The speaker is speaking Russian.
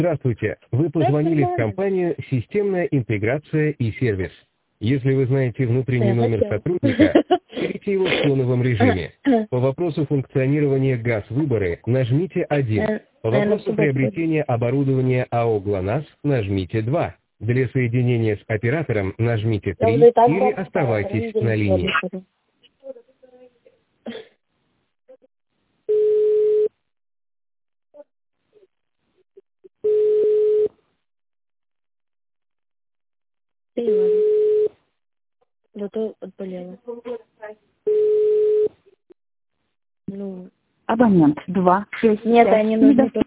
Здравствуйте. Вы позвонили в компанию «Системная интеграция и сервис». Если вы знаете внутренний номер сотрудника, берите его в фоновом режиме. По вопросу функционирования ГАЗ-выборы нажмите 1. По вопросу приобретения оборудования АО «ГЛОНАСС» нажмите 2. Для соединения с оператором нажмите 3 или оставайтесь на линии. Да и ладно. Зато отболела. Ну, Абонент 2, 6, нет, 5. они нужны